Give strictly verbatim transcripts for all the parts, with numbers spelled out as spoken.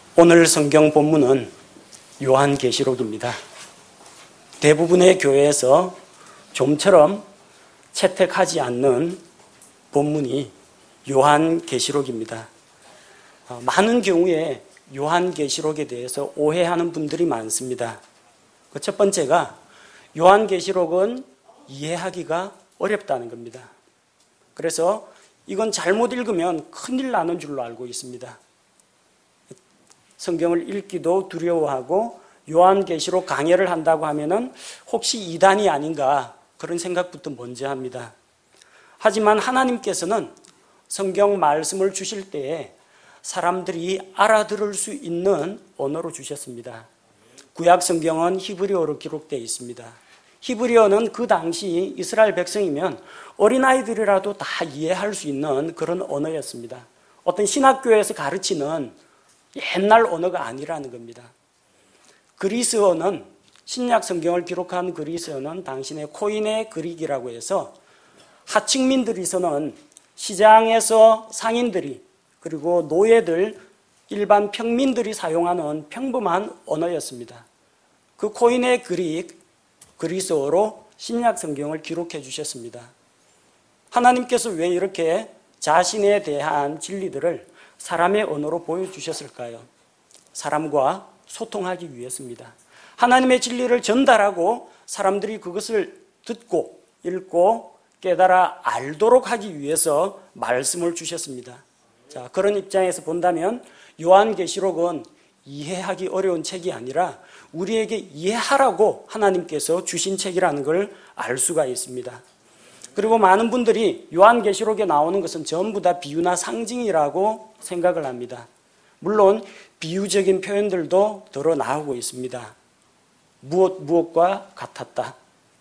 오늘 성경 본문은 요한계시록입니다. 대부분의 교회에서 좀처럼 채택하지 않는 본문이 요한계시록입니다. 많은 경우에 요한계시록에 대해서 오해하는 분들이 많습니다. 그 첫 번째가 요한계시록은 이해하기가 어렵다는 겁니다. 그래서 이건 잘못 읽으면 큰일 나는 줄로 알고 있습니다. 성경을 읽기도 두려워하고 요한계시록 강해를 한다고 하면은 혹시 이단이 아닌가 그런 생각부터 먼저 합니다. 하지만 하나님께서는 성경 말씀을 주실 때에 사람들이 알아들을 수 있는 언어로 주셨습니다. 구약 성경은 히브리어로 기록되어 있습니다. 히브리어는 그 당시 이스라엘 백성이면 어린아이들이라도 다 이해할 수 있는 그런 언어였습니다. 어떤 신학교에서 가르치는 옛날 언어가 아니라는 겁니다. 그리스어는 신약 성경을 기록한 그리스어는 당신의 코인의 그릭이라고 해서 하층민들에서는 시장에서 상인들이 그리고 노예들 일반 평민들이 사용하는 평범한 언어였습니다. 그 코인의 그릭 그리스어로 신약 성경을 기록해 주셨습니다. 하나님께서 왜 이렇게 자신에 대한 진리들을 사람의 언어로 보여주셨을까요? 사람과 소통하기 위해서입니다. 하나님의 진리를 전달하고 사람들이 그것을 듣고 읽고 깨달아 알도록 하기 위해서 말씀을 주셨습니다. 자, 그런 입장에서 본다면 요한계시록은 이해하기 어려운 책이 아니라 우리에게 이해하라고 하나님께서 주신 책이라는 걸 알 수가 있습니다. 그리고 많은 분들이 요한계시록에 나오는 것은 전부 다 비유나 상징이라고 생각을 합니다. 물론 비유적인 표현들도 들어 나오고 있습니다. 무엇 무엇과 같았다.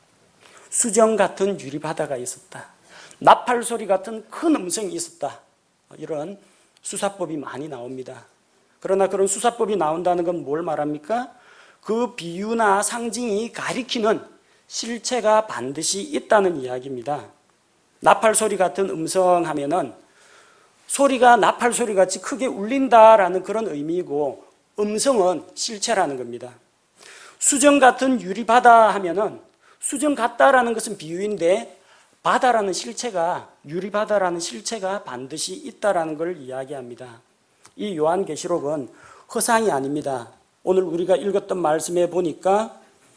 수정 같은 유리바다가 있었다. 나팔 소리 같은 큰 음성이 있었다. 이런 수사법이 많이 나옵니다. 그러나 그런 수사법이 나온다는 건 뭘 말합니까? 그 비유나 상징이 가리키는 실체가 반드시 있다는 이야기입니다. 나팔 소리 같은 음성 하면은 소리가 나팔 소리 같이 크게 울린다라는 그런 의미이고 음성은 실체라는 겁니다. 수정 같은 유리바다 하면은 수정 같다라는 것은 비유인데 바다라는 실체가 유리바다라는 실체가 반드시 있다라는 걸 이야기합니다. 이 요한계시록은 허상이 아닙니다. 오늘 우리가 읽었던 말씀에 보니까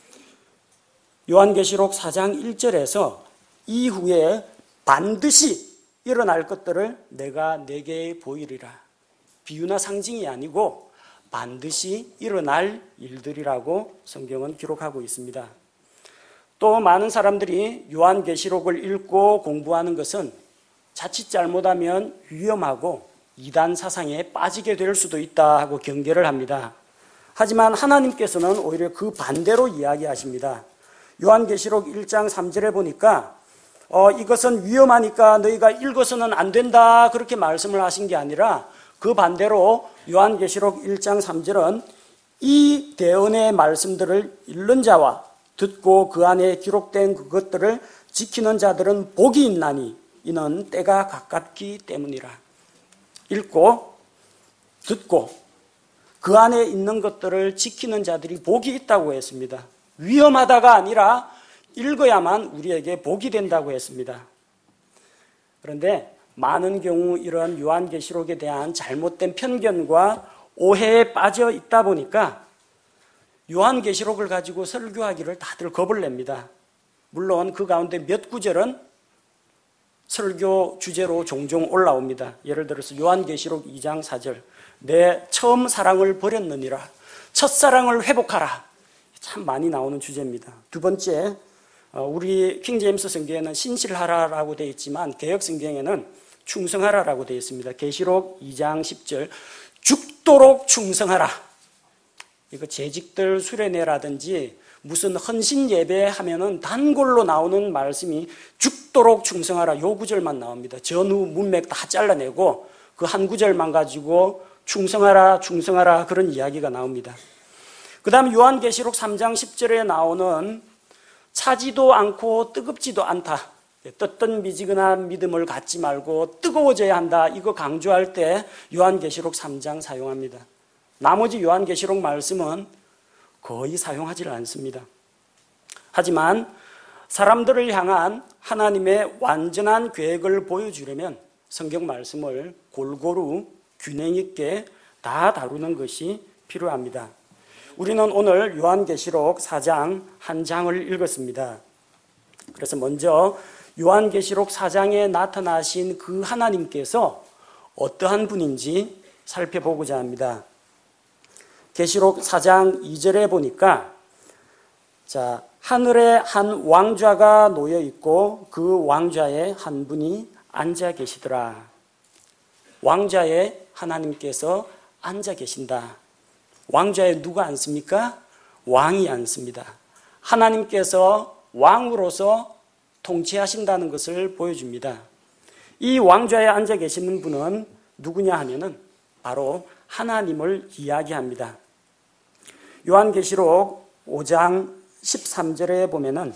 요한계시록 사 장 일 절에서 이후에 반드시 일어날 것들을 내가 내게 보이리라. 비유나 상징이 아니고 반드시 일어날 일들이라고 성경은 기록하고 있습니다. 또 많은 사람들이 요한계시록을 읽고 공부하는 것은 자칫 잘못하면 위험하고 이단 사상에 빠지게 될 수도 있다 하고 경계를 합니다. 하지만 하나님께서는 오히려 그 반대로 이야기하십니다. 요한계시록 일 장 삼 절에 보니까 어, 이것은 위험하니까 너희가 읽어서는 안 된다 그렇게 말씀을 하신 게 아니라 그 반대로 요한계시록 일 장 삼 절은 이 대언의 말씀들을 읽는 자와 듣고 그 안에 기록된 그것들을 지키는 자들은 복이 있나니 이는 때가 가깝기 때문이라. 읽고 듣고 그 안에 있는 것들을 지키는 자들이 복이 있다고 했습니다. 위험하다가 아니라 읽어야만 우리에게 복이 된다고 했습니다. 그런데 많은 경우 이런 요한계시록에 대한 잘못된 편견과 오해에 빠져 있다 보니까 요한계시록을 가지고 설교하기를 다들 겁을 냅니다. 물론 그 가운데 몇 구절은 설교 주제로 종종 올라옵니다. 예를 들어서 요한계시록 이 장 사 절 내 처음 사랑을 버렸느니라. 첫사랑을 회복하라. 참 많이 나오는 주제입니다. 두 번째, 우리 킹제임스 성경에는 신실하라라고 되어 있지만 개역 성경에는 충성하라라고 되어 있습니다. 계시록 이 장 십 절 죽도록 충성하라. 이거 재직들 수련회라든지 무슨 헌신 예배 하면은 단골로 나오는 말씀이 죽도록 충성하라. 요 구절만 나옵니다. 전후 문맥 다 잘라내고 그 한 구절만 가지고 충성하라 충성하라 그런 이야기가 나옵니다. 그 다음 요한계시록 삼 장 십 절에 나오는 차지도 않고 뜨겁지도 않다. 떴던 미지근한 믿음을 갖지 말고 뜨거워져야 한다. 이거 강조할 때 요한계시록 삼 장 사용합니다. 나머지 요한계시록 말씀은 거의 사용하지 않습니다. 하지만 사람들을 향한 하나님의 완전한 계획을 보여주려면 성경 말씀을 골고루 균형 있게 다 다루는 것이 필요합니다. 우리는 오늘 요한계시록 사 장 한 장을 읽었습니다. 그래서 먼저 요한계시록 사 장에 나타나신 그 하나님께서 어떠한 분인지 살펴보고자 합니다. 계시록 사 장 이 절에 보니까 자, 하늘에 한 왕좌가 놓여 있고 그 왕좌에 한 분이 앉아 계시더라. 왕좌에 하나님께서 앉아 계신다. 왕좌에 누가 앉습니까? 왕이 앉습니다. 하나님께서 왕으로서 통치하신다는 것을 보여줍니다. 이 왕좌에 앉아 계시는 분은 누구냐 하면은 바로 하나님을 이야기합니다. 요한계시록 오 장 십삼 절에 보면은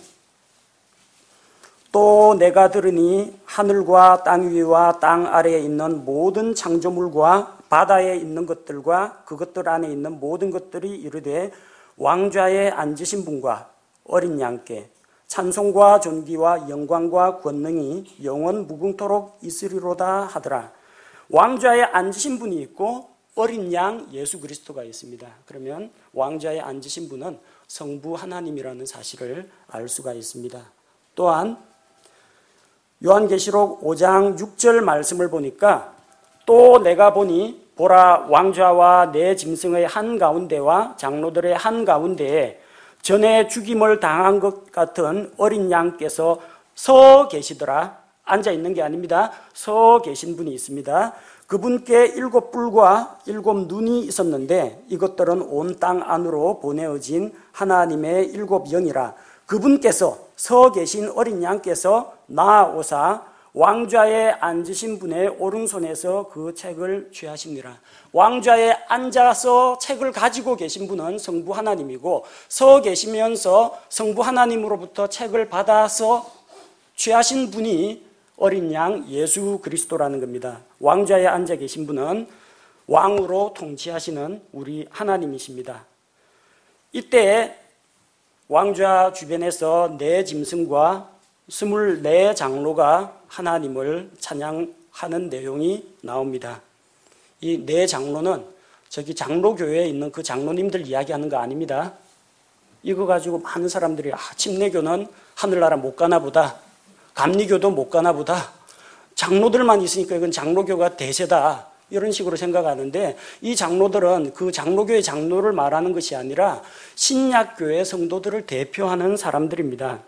또 내가 들으니 하늘과 땅 위와 땅 아래에 있는 모든 창조물과 바다에 있는 것들과 그것들 안에 있는 모든 것들이 이르되 왕좌에 앉으신 분과 어린 양께 찬송과 존귀와 영광과 권능이 영원 무궁토록 있으리로다 하더라. 왕좌에 앉으신 분이 있고 어린 양 예수 그리스도가 있습니다. 그러면 왕좌에 앉으신 분은 성부 하나님이라는 사실을 알 수가 있습니다. 또한 요한계시록 오 장 육 절 말씀을 보니까 또 내가 보니 보라 왕좌와 내 짐승의 한가운데와 장로들의 한가운데에 전에 죽임을 당한 것 같은 어린 양께서 서 계시더라. 앉아 있는 게 아닙니다. 서 계신 분이 있습니다. 그분께 일곱 뿔과 일곱 눈이 있었는데 이것들은 온 땅 안으로 보내어진 하나님의 일곱 영이라. 그분께서 서 계신 어린 양께서 나아오사 왕좌에 앉으신 분의 오른손에서 그 책을 취하시니라. 왕좌에 앉아서 책을 가지고 계신 분은 성부 하나님이고 서 계시면서 성부 하나님으로부터 책을 받아서 취하신 분이 어린 양 예수 그리스도라는 겁니다. 왕좌에 앉아 계신 분은 왕으로 통치하시는 우리 하나님이십니다. 이때 왕좌 주변에서 네 짐승과 스물네 장로가 하나님을 찬양하는 내용이 나옵니다. 이 네 장로는 저기 장로교회에 있는 그 장로님들 이야기하는 거 아닙니다. 이거 가지고 많은 사람들이 아, 침례교는 하늘나라 못 가나 보다. 감리교도 못 가나 보다. 장로들만 있으니까 이건 장로교가 대세다. 이런 식으로 생각하는데 이 장로들은 그 장로교의 장로를 말하는 것이 아니라 신약교회 성도들을 대표하는 사람들입니다.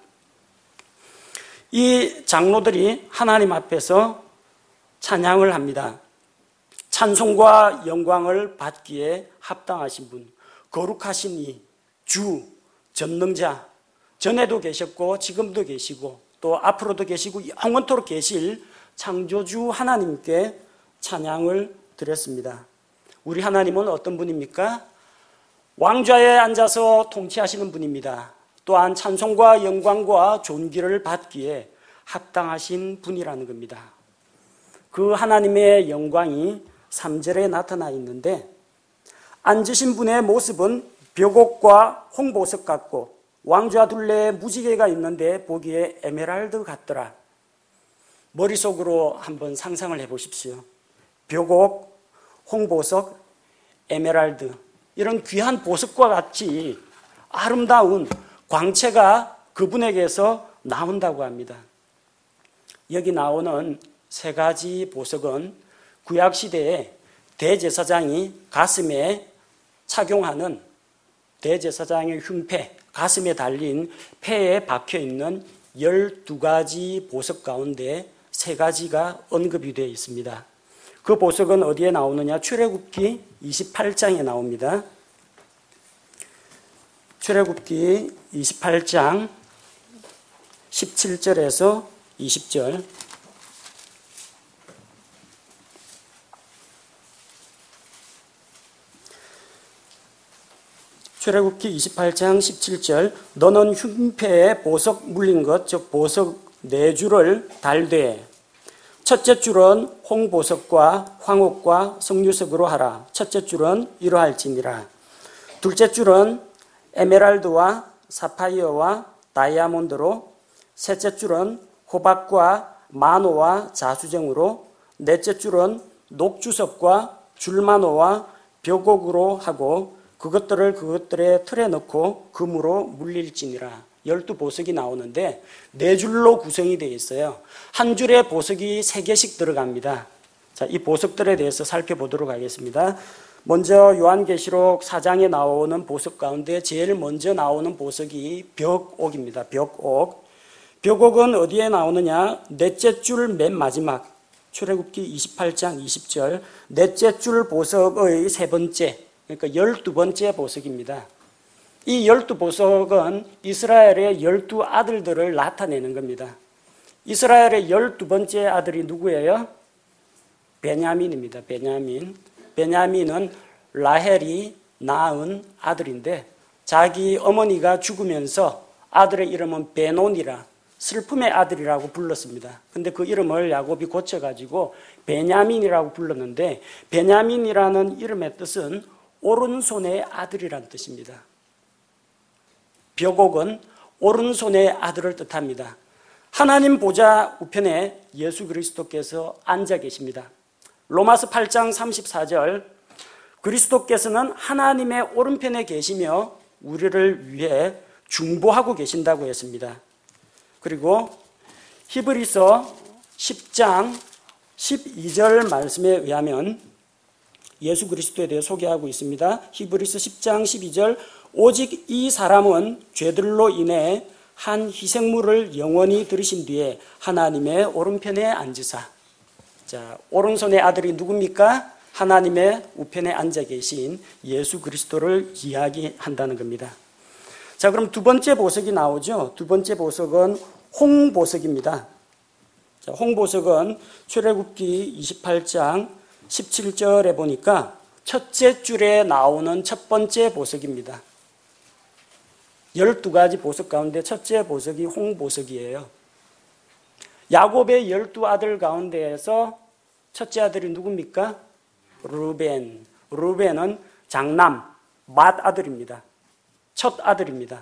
이 장로들이 하나님 앞에서 찬양을 합니다. 찬송과 영광을 받기에 합당하신 분, 거룩하신 이 주, 전능자, 전에도 계셨고 지금도 계시고 또 앞으로도 계시고 영원토록 계실 창조주 하나님께 찬양을 드렸습니다. 우리 하나님은 어떤 분입니까? 왕좌에 앉아서 통치하시는 분입니다. 또한 찬송과 영광과 존귀를 받기에 합당하신 분이라는 겁니다. 그 하나님의 영광이 삼 절에 나타나 있는데 앉으신 분의 모습은 벽옥과 홍보석 같고 왕좌 둘레에 무지개가 있는데 보기에 에메랄드 같더라. 머릿속으로 한번 상상을 해보십시오. 벽옥, 홍보석, 에메랄드 이런 귀한 보석과 같이 아름다운 광채가 그분에게서 나온다고 합니다. 여기 나오는 세 가지 보석은 구약시대에 대제사장이 가슴에 착용하는 대제사장의 흉패, 가슴에 달린 패에 박혀있는 열두 가지 보석 가운데 세 가지가 언급이 되어 있습니다. 그 보석은 어디에 나오느냐? 출애굽기 이십팔 장에 나옵니다. 출애굽기 이십팔 장 십칠 절에서 이십 절. 출애굽기 이십팔 장 십칠 절. 너는 흉패에 보석 물린 것, 즉 보석 네 줄을 달되 첫째 줄은 홍보석과 황옥과 석류석으로 하라. 첫째 줄은 이러할지니라. 둘째 줄은 에메랄드와 사파이어와 다이아몬드로, 셋째 줄은 호박과 마노와 자수정으로, 넷째 줄은 녹주석과 줄마노와 벽옥으로 하고 그것들을 그것들의 틀에 넣고 금으로 물릴지니라. 열두 보석이 나오는데 네 줄로 구성이 되어 있어요. 한 줄에 보석이 세 개씩 들어갑니다. 자, 이 보석들에 대해서 살펴보도록 하겠습니다. 먼저 요한계시록 사 장에 나오는 보석 가운데 제일 먼저 나오는 보석이 벽옥입니다. 벽옥. 벽옥은 어디에 나오느냐? 넷째 줄 맨 마지막, 출애굽기 이십팔 장 이십 절, 넷째 줄 보석의 세 번째, 그러니까 열두 번째 보석입니다. 이 열두 보석은 이스라엘의 열두 아들들을 나타내는 겁니다. 이스라엘의 열두 번째 아들이 누구예요? 베냐민입니다. 베냐민. 베냐민은 라헬이 낳은 아들인데 자기 어머니가 죽으면서 아들의 이름은 베논이라, 슬픔의 아들이라고 불렀습니다. 근데 그 이름을 야곱이 고쳐가지고 베냐민이라고 불렀는데, 베냐민이라는 이름의 뜻은 오른손의 아들이라는 뜻입니다. 벽옥은 오른손의 아들을 뜻합니다. 하나님 보좌 우편에 예수 그리스도께서 앉아 계십니다. 로마서 팔 장 삼십사 절, 그리스도께서는 하나님의 오른편에 계시며 우리를 위해 중보하고 계신다고 했습니다. 그리고 히브리서 십 장 십이 절 말씀에 의하면 예수 그리스도에 대해 소개하고 있습니다. 히브리서 십 장 십이 절, 오직 이 사람은 죄들로 인해 한 희생물을 영원히 들으신 뒤에 하나님의 오른편에 앉으사. 자, 오른손의 아들이 누굽니까? 하나님의 우편에 앉아 계신 예수 그리스도를 이야기한다는 겁니다. 자, 그럼 두 번째 보석이 나오죠. 두 번째 보석은 홍보석입니다. 자, 홍보석은 출애굽기 이십팔 장 십칠 절에 보니까 첫째 줄에 나오는 첫 번째 보석입니다. 열두 가지 보석 가운데 첫째 보석이 홍보석이에요. 야곱의 열두 아들 가운데에서 첫째 아들이 누굽니까? 루벤. 루벤은 장남, 맏 아들입니다. 첫 아들입니다.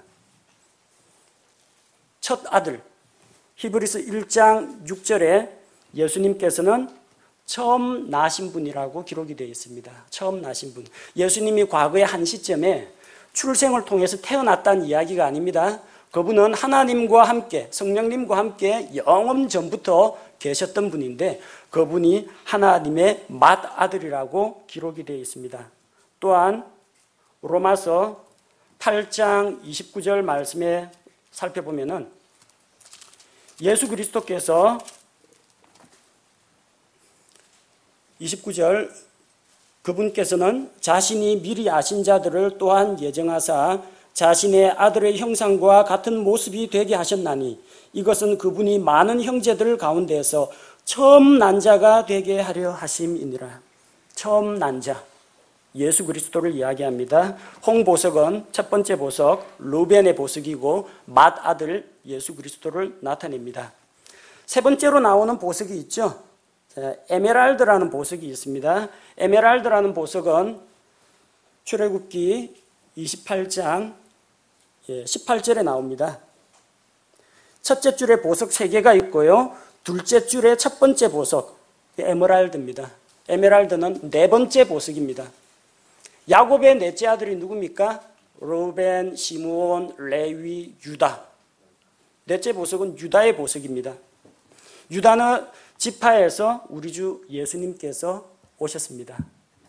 첫 아들. 히브리서 일 장 육 절에 예수님께서는 처음 나신 분이라고 기록이 되어 있습니다. 처음 나신 분. 예수님이 과거의 한 시점에 출생을 통해서 태어났다는 이야기가 아닙니다. 그분은 하나님과 함께, 성령님과 함께 영원 전부터 계셨던 분인데 그분이 하나님의 맏아들이라고 기록이 되어 있습니다. 또한 로마서 팔 장 이십구 절 말씀에 살펴보면은 예수 그리스도께서 이십구 절, 그분께서는 자신이 미리 아신 자들을 또한 예정하사 자신의 아들의 형상과 같은 모습이 되게 하셨나니 이것은 그분이 많은 형제들 가운데에서 처음 난 자가 되게 하려 하심이니라. 처음 난 자, 예수 그리스도를 이야기합니다. 홍보석은 첫 번째 보석, 루벤의 보석이고 맏아들 예수 그리스도를 나타냅니다. 세 번째로 나오는 보석이 있죠. 에메랄드라는 보석이 있습니다. 에메랄드라는 보석은 출애굽기 이십팔 장 십팔 절에 나옵니다. 첫째 줄에 보석 세 개가 있고요. 둘째 줄에 첫 번째 보석, 에메랄드입니다. 에메랄드는 네 번째 보석입니다. 야곱의 넷째 아들이 누굽니까? 루벤, 시므온, 레위, 유다. 넷째 보석은 유다의 보석입니다. 유다는 지파에서 우리 주 예수님께서 오셨습니다.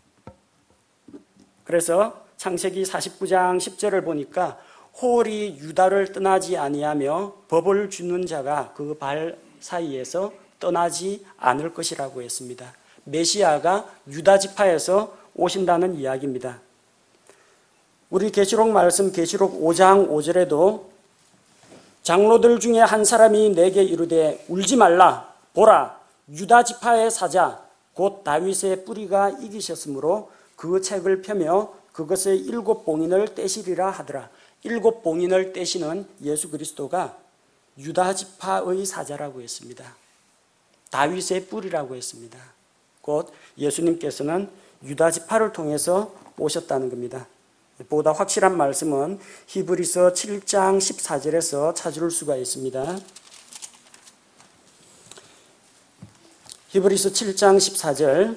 그래서 창세기 사십구 장 십 절을 보니까 홀이 유다를 떠나지 아니하며 법을 주는 자가 그 발 사이에서 떠나지 않을 것이라고 했습니다. 메시아가 유다 지파에서 오신다는 이야기입니다. 우리 계시록 말씀 계시록 오 장 오 절에도 장로들 중에 한 사람이 내게 이르되 울지 말라. 보라, 유다 지파의 사자 곧 다윗의 뿌리가 이기셨으므로 그 책을 펴며 그것의 일곱 봉인을 떼시리라 하더라. 일곱 봉인을 떼시는 예수 그리스도가 유다 지파의 사자라고 했습니다. 다윗의 뿌리라고 했습니다. 곧 예수님께서는 유다 지파를 통해서 오셨다는 겁니다. 보다 확실한 말씀은 히브리서 칠 장 십사 절에서 찾을 수가 있습니다. 히브리서 칠 장 십사 절,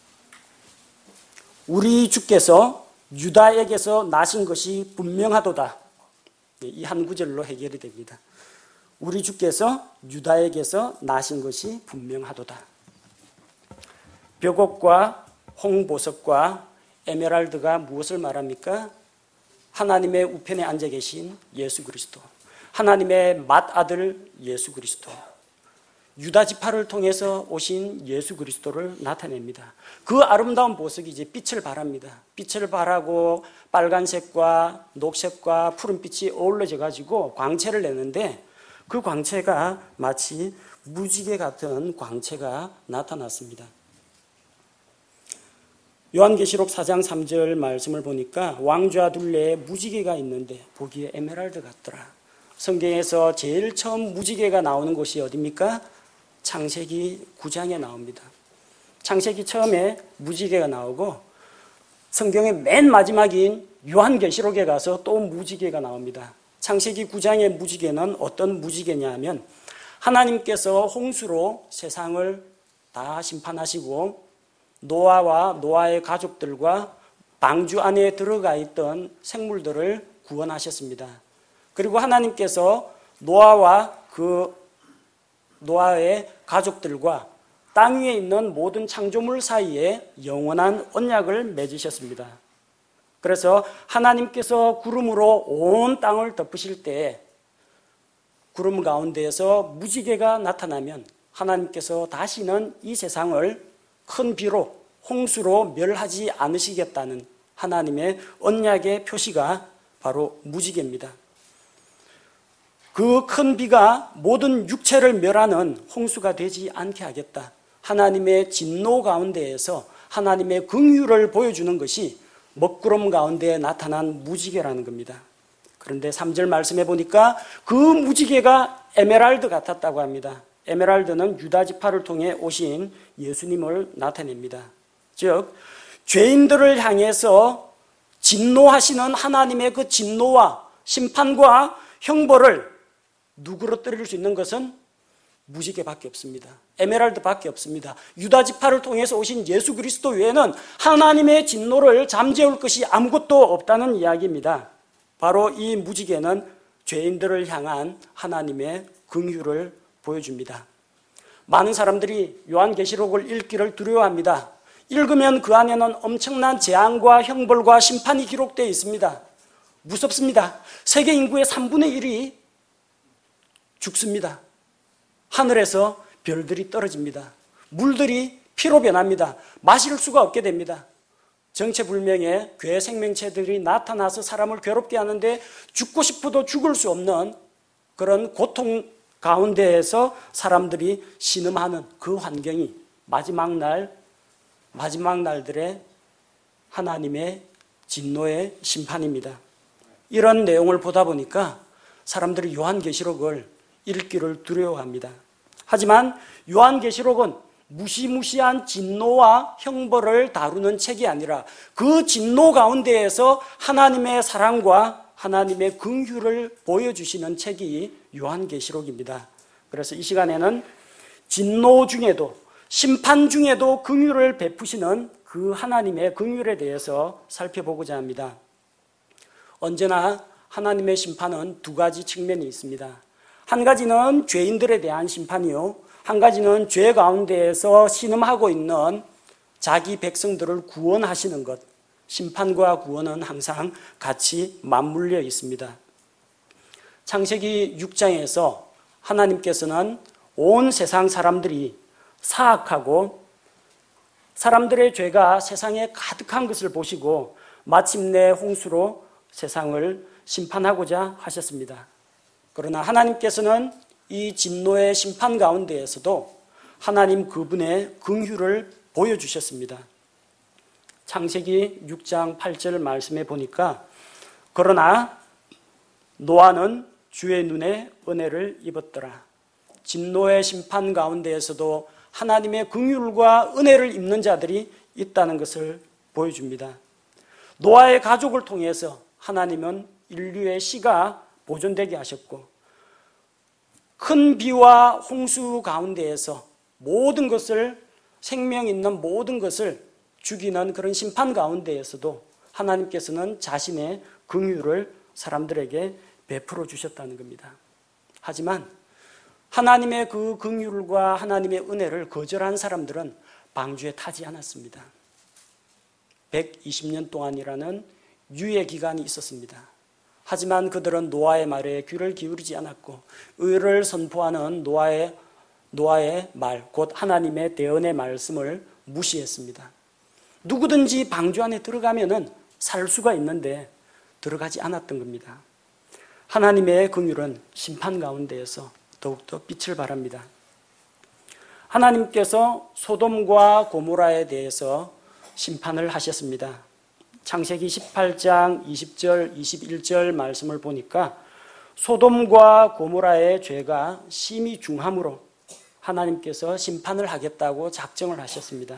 우리 주께서 유다에게서 나신 것이 분명하도다. 이 한 구절로 해결이 됩니다. 우리 주께서 유다에게서 나신 것이 분명하도다. 벽옥과 홍보석과 에메랄드가 무엇을 말합니까? 하나님의 우편에 앉아 계신 예수 그리스도, 하나님의 맏아들 예수 그리스도, 유다 지파를 통해서 오신 예수 그리스도를 나타냅니다. 그 아름다운 보석이 이제 빛을 발합니다. 빛을 발하고 빨간색과 녹색과 푸른빛이 어우러져 가지고 광채를 내는데, 그 광채가 마치 무지개 같은 광채가 나타났습니다. 요한계시록 사 장 삼 절 말씀을 보니까 왕좌 둘레에 무지개가 있는데 보기에 에메랄드 같더라. 성경에서 제일 처음 무지개가 나오는 곳이 어디입니까? 창세기 구 장에 나옵니다. 창세기 처음에 무지개가 나오고 성경의 맨 마지막인 요한계시록에 가서 또 무지개가 나옵니다. 창세기 구 장의 무지개는 어떤 무지개냐 하면 하나님께서 홍수로 세상을 다 심판하시고 노아와 노아의 가족들과 방주 안에 들어가 있던 생물들을 구원하셨습니다. 그리고 하나님께서 노아와 그 노아의 가족들과 땅 위에 있는 모든 창조물 사이에 영원한 언약을 맺으셨습니다. 그래서 하나님께서 구름으로 온 땅을 덮으실 때 구름 가운데에서 무지개가 나타나면 하나님께서 다시는 이 세상을 큰 비로 홍수로 멸하지 않으시겠다는 하나님의 언약의 표시가 바로 무지개입니다. 그 큰 비가 모든 육체를 멸하는 홍수가 되지 않게 하겠다. 하나님의 진노 가운데에서 하나님의 긍휼을 보여주는 것이 먹구름 가운데 나타난 무지개라는 겁니다. 그런데 삼 절 말씀해 보니까 그 무지개가 에메랄드 같았다고 합니다. 에메랄드는 유다 지파를 통해 오신 예수님을 나타냅니다. 즉 죄인들을 향해서 진노하시는 하나님의 그 진노와 심판과 형벌을 누그러뜨릴 수 있는 것은 무지개밖에 없습니다. 에메랄드밖에 없습니다. 유다 지파를 통해서 오신 예수 그리스도 외에는 하나님의 진노를 잠재울 것이 아무것도 없다는 이야기입니다. 바로 이 무지개는 죄인들을 향한 하나님의 긍휼을 보여줍니다. 많은 사람들이 요한계시록을 읽기를 두려워합니다. 읽으면 그 안에는 엄청난 재앙과 형벌과 심판이 기록되어 있습니다. 무섭습니다. 세계 인구의 삼분의 일이 죽습니다. 하늘에서 별들이 떨어집니다. 물들이 피로 변합니다. 마실 수가 없게 됩니다. 정체불명의 괴 생명체들이 나타나서 사람을 괴롭게 하는데 죽고 싶어도 죽을 수 없는 그런 고통 가운데에서 사람들이 신음하는 그 환경이 마지막 날, 마지막 날들의 하나님의 진노의 심판입니다. 이런 내용을 보다 보니까 사람들이 요한계시록을 읽기를 두려워합니다. 하지만 요한계시록은 무시무시한 진노와 형벌을 다루는 책이 아니라 그 진노 가운데에서 하나님의 사랑과 하나님의 긍휼을 보여주시는 책이 요한계시록입니다. 그래서 이 시간에는 진노 중에도 심판 중에도 긍휼을 베푸시는 그 하나님의 긍휼에 대해서 살펴보고자 합니다. 언제나 하나님의 심판은 두 가지 측면이 있습니다. 한 가지는 죄인들에 대한 심판이요, 한 가지는 죄 가운데에서 신음하고 있는 자기 백성들을 구원하시는 것. 심판과 구원은 항상 같이 맞물려 있습니다. 창세기 육 장에서 하나님께서는 온 세상 사람들이 사악하고 사람들의 죄가 세상에 가득한 것을 보시고 마침내 홍수로 세상을 심판하고자 하셨습니다. 그러나 하나님께서는 이 진노의 심판 가운데에서도 하나님 그분의 긍휼을 보여주셨습니다. 창세기 육 장 팔 절 말씀해 보니까 그러나 노아는 주의 눈에 은혜를 입었더라. 진노의 심판 가운데에서도 하나님의 긍휼과 은혜를 입는 자들이 있다는 것을 보여줍니다. 노아의 가족을 통해서 하나님은 인류의 씨가 보존되게 하셨고, 큰 비와 홍수 가운데에서 모든 것을, 생명 있는 모든 것을 죽이는 그런 심판 가운데에서도 하나님께서는 자신의 긍휼을 사람들에게 베풀어 주셨다는 겁니다. 하지만 하나님의 그 긍휼과 하나님의 은혜를 거절한 사람들은 방주에 타지 않았습니다. 백이십 년 동안이라는 유예 기간이 있었습니다. 하지만 그들은 노아의 말에 귀를 기울이지 않았고 의를 선포하는 노아의, 노아의 말, 곧 하나님의 대언의 말씀을 무시했습니다. 누구든지 방주 안에 들어가면은 살 수가 있는데 들어가지 않았던 겁니다. 하나님의 긍휼은 심판 가운데에서 더욱더 빛을 발합니다. 하나님께서 소돔과 고모라에 대해서 심판을 하셨습니다. 창세기 십팔 장 이십 절 이십일 절 말씀을 보니까 소돔과 고모라의 죄가 심히 중함으로 하나님께서 심판을 하겠다고 작정을 하셨습니다.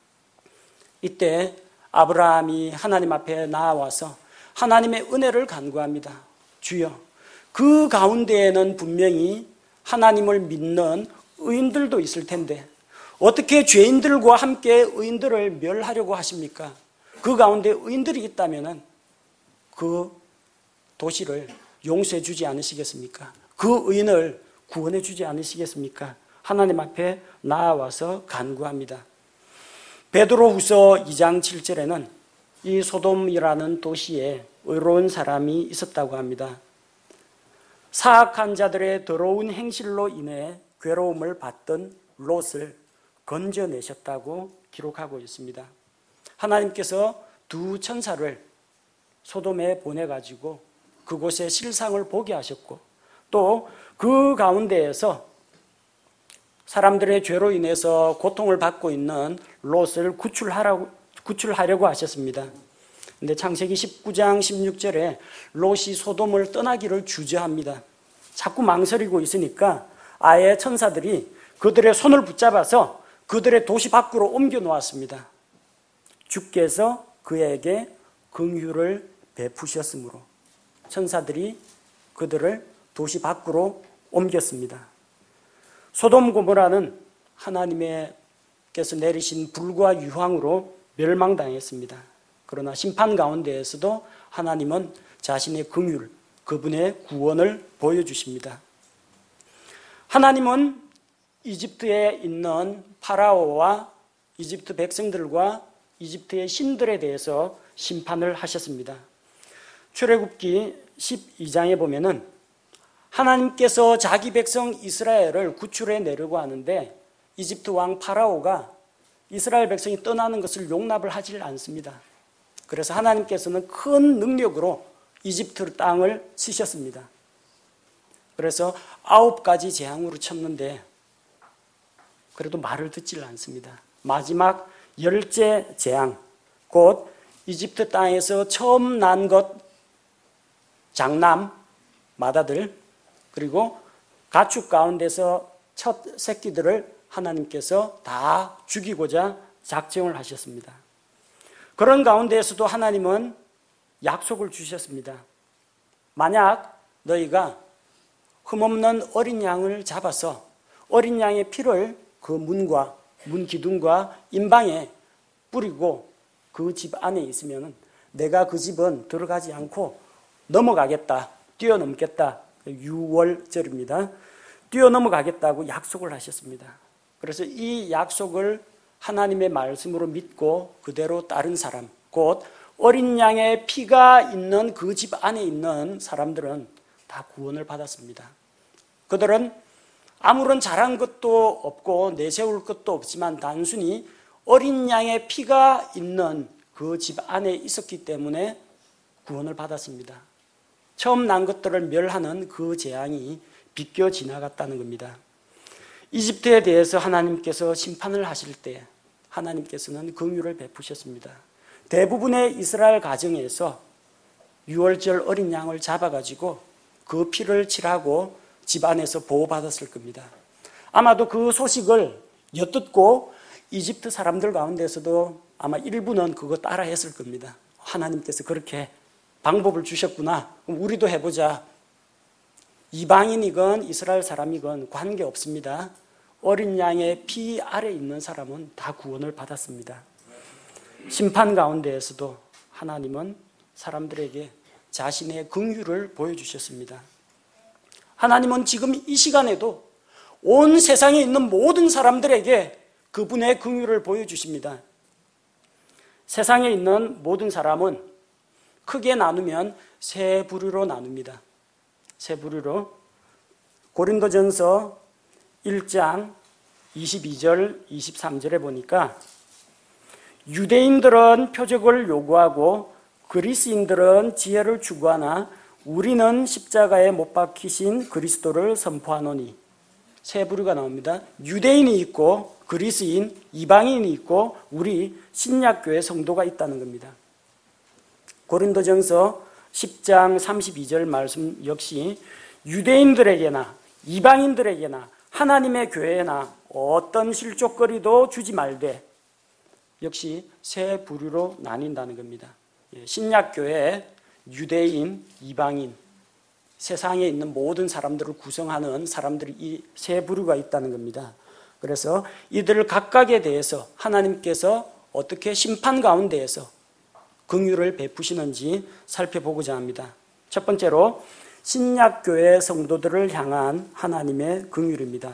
이때 아브라함이 하나님 앞에 나와서 하나님의 은혜를 간구합니다. 주여, 그 가운데에는 분명히 하나님을 믿는 의인들도 있을 텐데 어떻게 죄인들과 함께 의인들을 멸하려고 하십니까? 그 가운데 의인들이 있다면 그 도시를 용서해 주지 않으시겠습니까? 그 의인을 구원해 주지 않으시겠습니까? 하나님 앞에 나아와서 간구합니다. 베드로후서 이 장 칠 절에는 이 소돔이라는 도시에 의로운 사람이 있었다고 합니다. 사악한 자들의 더러운 행실로 인해 괴로움을 받던 롯을 건져내셨다고 기록하고 있습니다. 하나님께서 두 천사를 소돔에 보내가지고 그곳의 실상을 보게 하셨고 또 그 가운데에서 사람들의 죄로 인해서 고통을 받고 있는 롯을 구출하라고, 구출하려고 하셨습니다. 근데 창세기 십구 장 십육 절에 롯이 소돔을 떠나기를 주저합니다. 자꾸 망설이고 있으니까 아예 천사들이 그들의 손을 붙잡아서 그들의 도시 밖으로 옮겨 놓았습니다. 주께서 그에게 긍휼을 베푸셨으므로 천사들이 그들을 도시 밖으로 옮겼습니다. 소돔 고모라는 하나님께서 내리신 불과 유황으로 멸망당했습니다. 그러나 심판 가운데에서도 하나님은 자신의 긍휼, 그분의 구원을 보여주십니다. 하나님은 이집트에 있는 파라오와 이집트 백성들과 이집트의 신들에 대해서 심판을 하셨습니다. 출애굽기 십이 장에 보면은 하나님께서 자기 백성 이스라엘을 구출해 내려고 하는데 이집트 왕 파라오가 이스라엘 백성이 떠나는 것을 용납을 하지 않습니다. 그래서 하나님께서는 큰 능력으로 이집트 땅을 치셨습니다. 그래서 아홉 가지 재앙으로 쳤는데 그래도 말을 듣질 않습니다. 마지막 열째 재앙, 곧 이집트 땅에서 처음 난 것 장남, 맏아들, 그리고 가축 가운데서 첫 새끼들을 하나님께서 다 죽이고자 작정을 하셨습니다. 그런 가운데에서도 하나님은 약속을 주셨습니다. 만약 너희가 흠없는 어린 양을 잡아서 어린 양의 피를 그 문과 문 기둥과 임방에 뿌리고 그 집 안에 있으면 내가 그 집은 들어가지 않고 넘어가겠다, 뛰어넘겠다. 유월절입니다. 뛰어넘어가겠다고 약속을 하셨습니다. 그래서 이 약속을 하나님의 말씀으로 믿고 그대로 따른 사람, 곧 어린 양의 피가 있는 그 집 안에 있는 사람들은 다 구원을 받았습니다. 그들은 아무런 잘한 것도 없고 내세울 것도 없지만 단순히 어린 양의 피가 있는 그 집 안에 있었기 때문에 구원을 받았습니다. 처음 난 것들을 멸하는 그 재앙이 비껴 지나갔다는 겁니다. 이집트에 대해서 하나님께서 심판을 하실 때 하나님께서는 긍휼을 베푸셨습니다. 대부분의 이스라엘 가정에서 유월절 어린 양을 잡아가지고 그 피를 칠하고 집안에서 보호받았을 겁니다. 아마도 그 소식을 엿듣고 이집트 사람들 가운데서도 아마 일부는 그거 따라 했을 겁니다. 하나님께서 그렇게 방법을 주셨구나. 그럼 우리도 해보자. 이방인이건 이스라엘 사람이건 관계없습니다. 어린 양의 피 아래 있는 사람은 다 구원을 받았습니다. 심판 가운데에서도 하나님은 사람들에게 자신의 긍휼을 보여주셨습니다. 하나님은 지금 이 시간에도 온 세상에 있는 모든 사람들에게 그분의 긍휼을 보여주십니다. 세상에 있는 모든 사람은 크게 나누면 세 부류로 나눕니다. 세 부류로. 고린도전서 일 장 이십이 절 이십삼 절에 보니까 유대인들은 표적을 요구하고 그리스인들은 지혜를 추구하나 우리는 십자가에 못 박히신 그리스도를 선포하노니. 세 부류가 나옵니다. 유대인이 있고 그리스인, 이방인이 있고 우리 신약교회 성도가 있다는 겁니다. 고린도전서 십 장 삼십이 절 말씀 역시 유대인들에게나 이방인들에게나 하나님의 교회나 어떤 실족거리도 주지 말되, 역시 세 부류로 나뉜다는 겁니다. 신약교회, 유대인, 이방인, 세상에 있는 모든 사람들을 구성하는 사람들이 이 세 부류가 있다는 겁니다. 그래서 이들 각각에 대해서 하나님께서 어떻게 심판 가운데에서 긍휼을 베푸시는지 살펴보고자 합니다. 첫 번째로 신약교회 성도들을 향한 하나님의 긍휼입니다.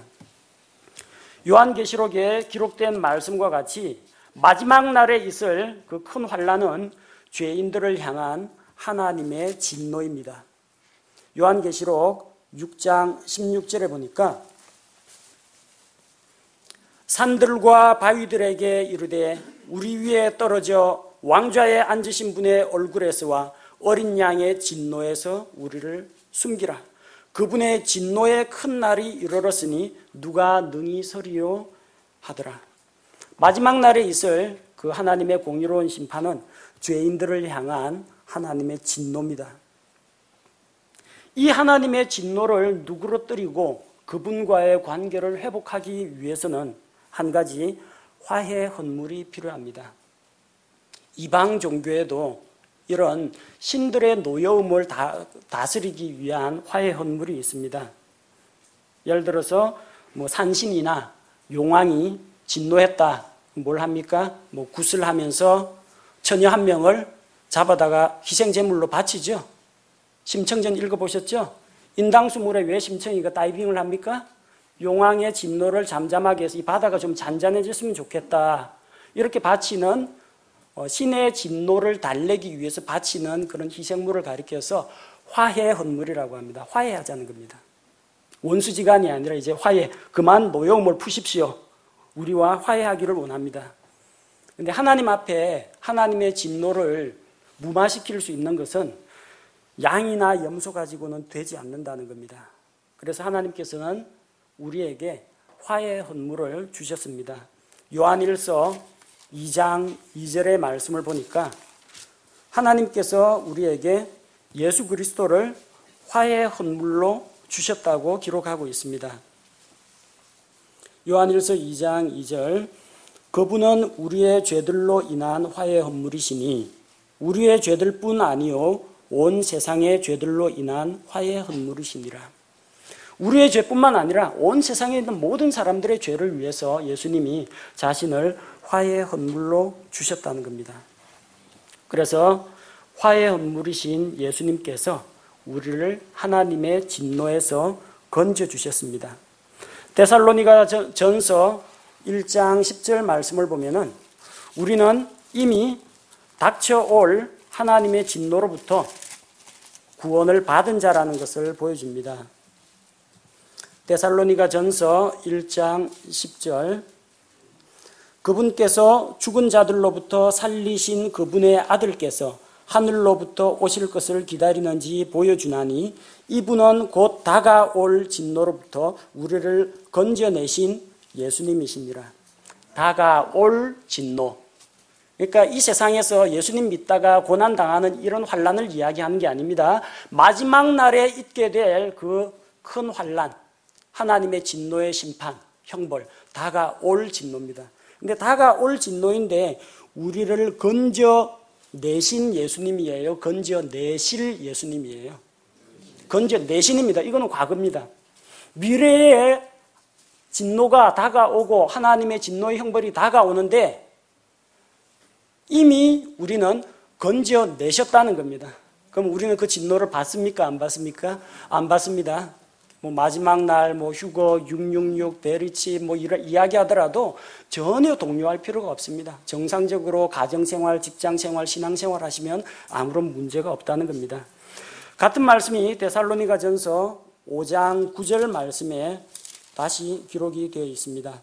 요한계시록에 기록된 말씀과 같이 마지막 날에 있을 그 큰 환난은 죄인들을 향한 하나님의 진노입니다. 요한계시록 육 장 십육 절에 보니까 산들과 바위들에게 이르되 우리 위에 떨어져 왕좌에 앉으신 분의 얼굴에서와 어린 양의 진노에서 우리를 숨기라. 그분의 진노의 큰 날이 이르렀으니 누가 능히 서리요 하더라. 마지막 날에 있을 그 하나님의 공의로운 심판은 죄인들을 향한 하나님의 진노입니다. 이 하나님의 진노를 누그러뜨리고 그분과의 관계를 회복하기 위해서는 한 가지 화해 헌물이 필요합니다. 이방 종교에도 이런 신들의 노여움을 다, 다스리기 위한 화해 헌물이 있습니다. 예를 들어서 뭐 산신이나 용왕이 진노했다. 뭘 합니까? 뭐 굿을 하면서 처녀 한 명을 잡아다가 희생제물로 바치죠. 심청전 읽어보셨죠? 인당수물에 왜 심청이가 다이빙을 합니까? 용왕의 진노를 잠잠하게 해서 이 바다가 좀 잔잔해졌으면 좋겠다. 이렇게 바치는 신의 진노를 달래기 위해서 바치는 그런 희생물을 가리켜서 화해 헌물이라고 합니다. 화해하자는 겁니다. 원수지간이 아니라 이제 화해, 그만 노여움을 푸십시오. 우리와 화해하기를 원합니다. 그런데 하나님 앞에 하나님의 진노를 무마시킬 수 있는 것은 양이나 염소 가지고는 되지 않는다는 겁니다. 그래서 하나님께서는 우리에게 화해 헌물을 주셨습니다. 요한일서 이 장 이 절의 말씀을 보니까 하나님께서 우리에게 예수 그리스도를 화해 헌물로 주셨다고 기록하고 있습니다. 요한일서 이 장 이 절 그분은 우리의 죄들로 인한 화해 헌물이시니 우리의 죄들뿐 아니요 온 세상의 죄들로 인한 화해 헌물이시니라. 우리의 죄뿐만 아니라 온 세상에 있는 모든 사람들의 죄를 위해서 예수님이 자신을 화해 헌물로 주셨다는 겁니다. 그래서 화해 헌물이신 예수님께서 우리를 하나님의 진노에서 건져주셨습니다. 데살로니가 전서 일 장 십 절 말씀을 보면은 우리는 이미 닥쳐올 하나님의 진노로부터 구원을 받은 자라는 것을 보여줍니다. 데살로니가 전서 일 장 십 절 그분께서 죽은 자들로부터 살리신 그분의 아들께서 하늘로부터 오실 것을 기다리는지 보여주나니 이분은 곧 다가올 진노로부터 우리를 건져내신 예수님이시니라. 다가올 진노. 그러니까 이 세상에서 예수님 믿다가 고난당하는 이런 환난을 이야기하는 게 아닙니다. 마지막 날에 있게 될 그 큰 환난, 하나님의 진노의 심판, 형벌, 다가올 진노입니다. 근데 다가올 진노인데 우리를 건져 내신 예수님이에요? 건져 내실 예수님이에요? 건져 내신입니다. 이거는 과거입니다. 미래에 진노가 다가오고 하나님의 진노의 형벌이 다가오는데 이미 우리는 건져 내셨다는 겁니다. 그럼 우리는 그 진노를 받습니까? 안 받습니까? 안 받습니다. 뭐 마지막 날, 뭐 휴거, 육육육, 베리치 뭐 이런 이야기 하더라도 전혀 동요할 필요가 없습니다. 정상적으로 가정생활, 직장생활, 신앙생활 하시면 아무런 문제가 없다는 겁니다. 같은 말씀이 데살로니가전서 오 장 구 절 말씀에 다시 기록이 되어 있습니다.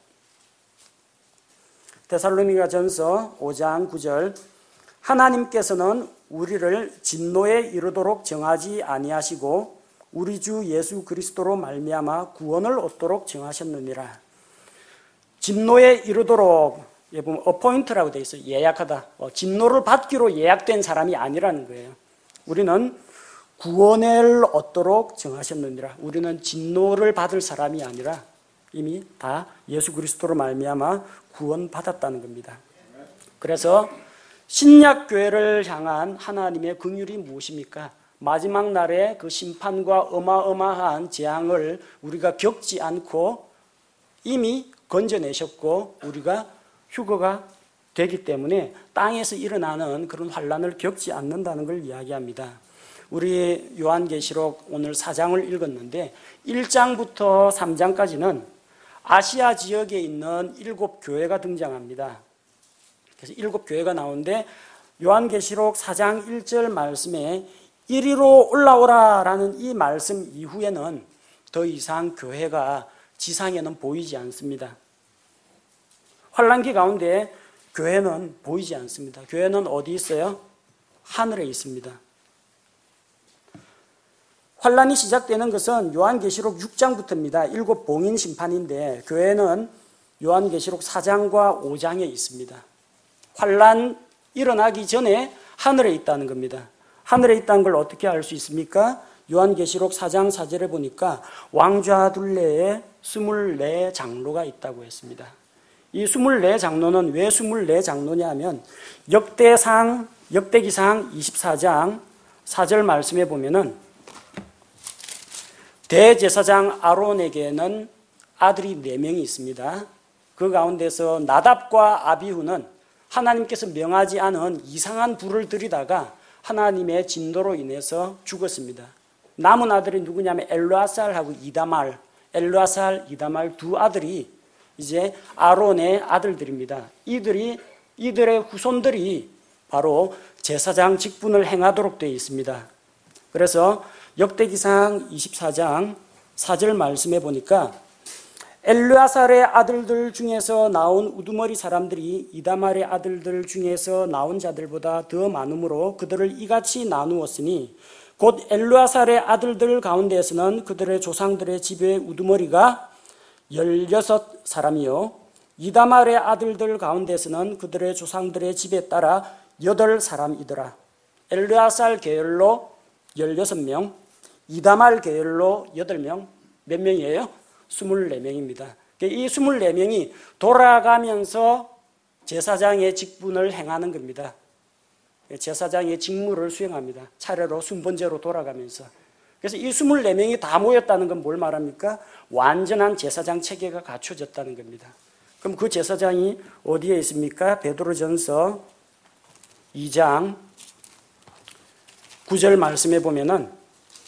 데살로니가전서 오 장 구 절 하나님께서는 우리를 진노에 이르도록 정하지 아니하시고 우리 주 예수 그리스도로 말미암아 구원을 얻도록 정하셨느니라. 진노에 이르도록 예 보면 어포인트라고 되어 있어요. 예약하다. 어, 진노를 받기로 예약된 사람이 아니라는 거예요. 우리는 구원을 얻도록 정하셨느니라. 우리는 진노를 받을 사람이 아니라 이미 다 예수 그리스도로 말미암아 구원받았다는 겁니다. 그래서 신약교회를 향한 하나님의 긍휼이 무엇입니까? 마지막 날에 그 심판과 어마어마한 재앙을 우리가 겪지 않고 이미 건져내셨고 우리가 휴거가 되기 때문에 땅에서 일어나는 그런 환란을 겪지 않는다는 걸 이야기합니다. 우리 요한계시록 오늘 사 장을 읽었는데 일 장부터 삼 장까지는 아시아 지역에 있는 일곱 교회가 등장합니다. 그래서 일곱 교회가 나오는데 요한계시록 사 장 일 절 말씀에 이리로 올라오라 라는 이 말씀 이후에는 더 이상 교회가 지상에는 보이지 않습니다. 환란기 가운데 교회는 보이지 않습니다. 교회는 어디 있어요? 하늘에 있습니다. 환란이 시작되는 것은 요한계시록 육 장부터입니다. 일곱 봉인 심판인데 교회는 요한계시록 사 장과 오 장에 있습니다. 환란 일어나기 전에 하늘에 있다는 겁니다. 하늘에 있다는 걸 어떻게 알 수 있습니까? 요한계시록 사 장 사 절에 보니까 왕좌 둘레에 스물네 장로가 있다고 했습니다. 이 스물네 장로는 왜 스물네 장로냐 하면 역대상, 역대기상 이십사 장 사 절 말씀에 보면은 대제사장 아론에게는 아들이 네 명이 있습니다. 그 가운데서 나답과 아비후는 하나님께서 명하지 않은 이상한 불을 들이다가 하나님의 진노로 인해서 죽었습니다. 남은 아들이 누구냐면 엘르아살하고 이다말, 엘르아살, 이다말 두 아들이 이제 아론의 아들들입니다. 이들이 이들의 후손들이 바로 제사장 직분을 행하도록 되어 있습니다. 그래서 역대기상 이십사 장 사 절 말씀에 보니까 엘르아살의 아들들 중에서 나온 우두머리 사람들이 이다말의 아들들 중에서 나온 자들보다 더 많으므로 그들을 이같이 나누었으니 곧 엘르아살의 아들들 가운데에서는 그들의 조상들의 집의 우두머리가 열여섯 사람이요 이다말의 아들들 가운데에서는 그들의 조상들의 집에 따라 여덟 사람이더라. 엘르아살 계열로 열여섯 명, 이다말 계열로 여덟 명, 몇 명이에요? 스물네 명입니다. 이 스물네 명이 돌아가면서 제사장의 직분을 행하는 겁니다. 제사장의 직무를 수행합니다. 차례로 순번제로 돌아가면서. 그래서 이 스물네 명이 다 모였다는 건 뭘 말합니까? 완전한 제사장 체계가 갖춰졌다는 겁니다. 그럼 그 제사장이 어디에 있습니까? 베드로전서 이 장 구 절 말씀에 보면은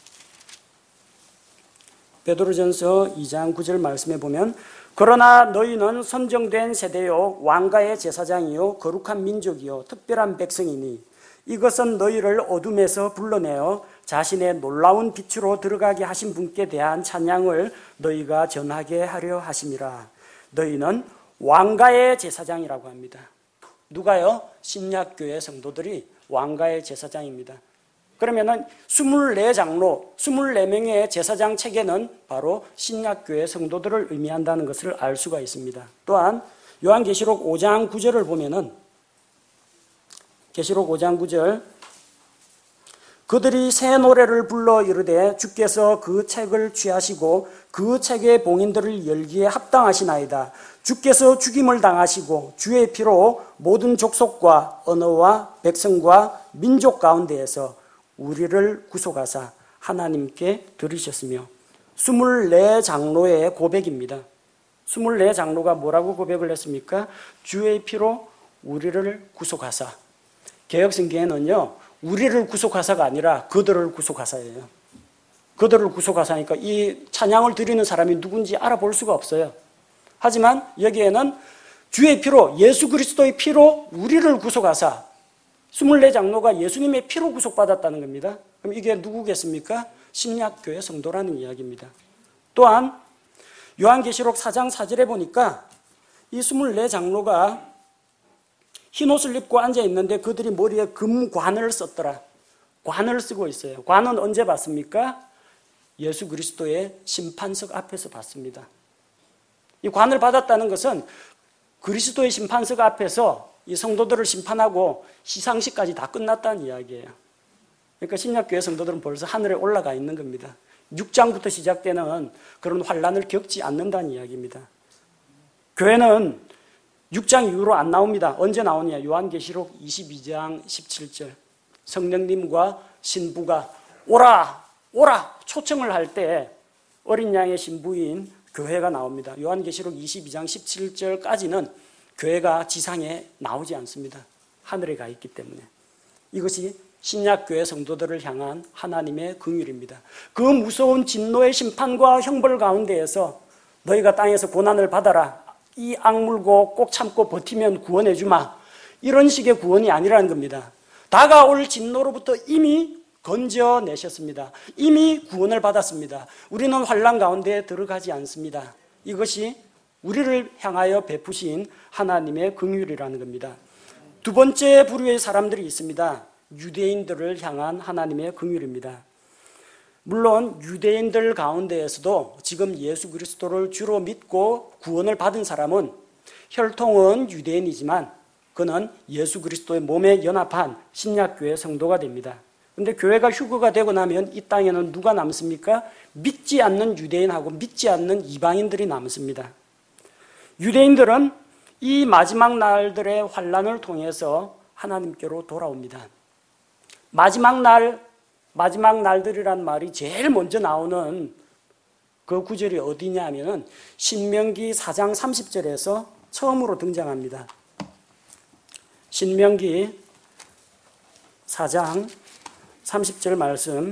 베드로전서 이 장 구 절 말씀에 보면 그러나 너희는 선정된 세대요 왕가의 제사장이요 거룩한 민족이요 특별한 백성이니 이것은 너희를 어둠에서 불러내어 자신의 놀라운 빛으로 들어가게 하신 분께 대한 찬양을 너희가 전하게 하려 하심이라. 너희는 왕가의 제사장이라고 합니다. 누가요? 신약교회 성도들이 왕가의 제사장입니다. 그러면은 스물네 장로, 스물네 명의 제사장 체계는 바로 신약교회 성도들을 의미한다는 것을 알 수가 있습니다. 또한 요한계시록 오 장 구 절을 보면은 계시록 오 장 구 절 그들이 새 노래를 불러 이르되 주께서 그 책을 취하시고 그 책의 봉인들을 열기에 합당하시나이다. 주께서 죽임을 당하시고 주의 피로 모든 족속과 언어와 백성과 민족 가운데에서 우리를 구속하사 하나님께 드리셨으며. 스물네 장로의 고백입니다. 스물네 장로가 뭐라고 고백을 했습니까? 주의 피로 우리를 구속하사. 개혁성경에는요, 우리를 구속하사가 아니라 그들을 구속하사예요. 그들을 구속하사니까 이 찬양을 드리는 사람이 누군지 알아볼 수가 없어요. 하지만 여기에는 주의 피로, 예수 그리스도의 피로 우리를 구속하사, 스물네 장로가 예수님의 피로 구속받았다는 겁니다. 그럼 이게 누구겠습니까? 신약교회 성도라는 이야기입니다. 또한 요한계시록 사 장 사 절에 보니까 이 스물네 장로가 흰 옷을 입고 앉아 있는데 그들이 머리에 금관을 썼더라. 관을 쓰고 있어요. 관은 언제 받습니까? 예수 그리스도의 심판석 앞에서 받습니다. 이 관을 받았다는 것은 그리스도의 심판석 앞에서 이 성도들을 심판하고 시상식까지 다 끝났다는 이야기예요. 그러니까 신약교회 성도들은 벌써 하늘에 올라가 있는 겁니다. 육 장부터 시작되는 그런 환난을 겪지 않는다는 이야기입니다. 교회는 육 장 이후로 안 나옵니다. 언제 나오냐? 요한계시록 이십이 장 십칠 절. 성령님과 신부가 오라, 오라 초청을 할 때 어린 양의 신부인 교회가 나옵니다. 요한계시록 이십이 장 십칠 절까지는 교회가 지상에 나오지 않습니다. 하늘에 가 있기 때문에. 이것이 신약교회 성도들을 향한 하나님의 긍휼입니다. 그 무서운 진노의 심판과 형벌 가운데에서 너희가 땅에서 고난을 받아라. 이 악물고 꼭 참고 버티면 구원해 주마. 이런 식의 구원이 아니라는 겁니다. 다가올 진노로부터 이미 건져내셨습니다. 이미 구원을 받았습니다. 우리는 환난 가운데 들어가지 않습니다. 이것이 우리를 향하여 베푸신 하나님의 긍휼이라는 겁니다. 두 번째 부류의 사람들이 있습니다. 유대인들을 향한 하나님의 긍휼입니다. 물론 유대인들 가운데에서도 지금 예수 그리스도를 주로 믿고 구원을 받은 사람은 혈통은 유대인이지만 그는 예수 그리스도의 몸에 연합한 신약교회 성도가 됩니다. 그런데 교회가 휴거가 되고 나면 이 땅에는 누가 남습니까? 믿지 않는 유대인하고 믿지 않는 이방인들이 남습니다. 유대인들은 이 마지막 날들의 환난을 통해서 하나님께로 돌아옵니다. 마지막 날, 마지막 날들이란 말이 제일 먼저 나오는 그 구절이 어디냐 하면은 신명기 사 장 삼십 절에서 처음으로 등장합니다. 신명기 사 장 삼십 절 말씀.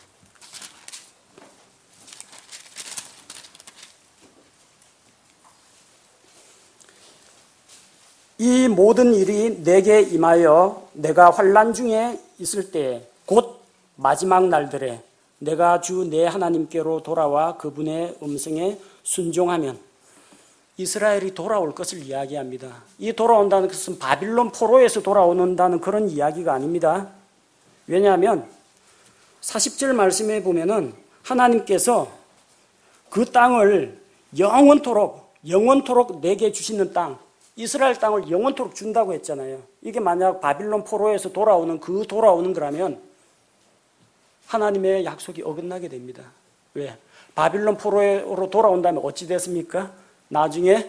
이 모든 일이 내게 임하여 내가 환난 중에 있을 때 곧 마지막 날들에 내가 주 내 하나님께로 돌아와 그분의 음성에 순종하면 이스라엘이 돌아올 것을 이야기합니다. 이 돌아온다는 것은 바빌론 포로에서 돌아오는다는 그런 이야기가 아닙니다. 왜냐하면 사십 절 말씀에 보면은 하나님께서 그 땅을 영원토록 영원토록 내게 주시는 땅, 이스라엘 땅을 영원토록 준다고 했잖아요. 이게 만약 바빌론 포로에서 돌아오는 그 돌아오는 거라면 하나님의 약속이 어긋나게 됩니다. 왜? 바빌론 포로로 돌아온다면 어찌 됐습니까? 나중에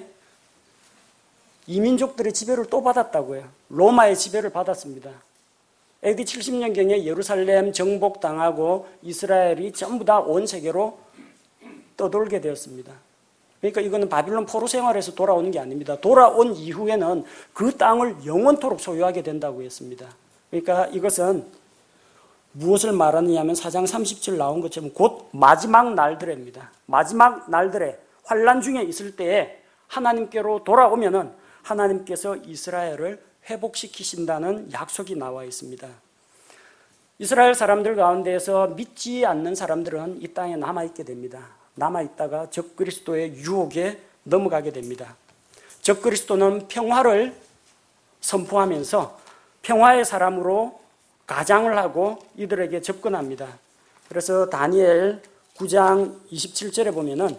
이민족들의 지배를 또 받았다고요. 로마의 지배를 받았습니다. 에이디 칠십 년경에 예루살렘 정복당하고 이스라엘이 전부 다 온 세계로 떠돌게 되었습니다. 그러니까 이거는 바빌론 포로 생활에서 돌아오는 게 아닙니다. 돌아온 이후에는 그 땅을 영원토록 소유하게 된다고 했습니다. 그러니까 이것은 무엇을 말하느냐 하면 사 장 삼십 절 나온 것처럼 곧 마지막 날들입니다. 마지막 날들에 환난 중에 있을 때에 하나님께로 돌아오면은 하나님께서 이스라엘을 회복시키신다는 약속이 나와 있습니다. 이스라엘 사람들 가운데에서 믿지 않는 사람들은 이 땅에 남아있게 됩니다. 남아있다가 적그리스도의 유혹에 넘어가게 됩니다. 적그리스도는 평화를 선포하면서 평화의 사람으로 가장을 하고 이들에게 접근합니다. 그래서 다니엘 구 장 이십칠 절에 보면은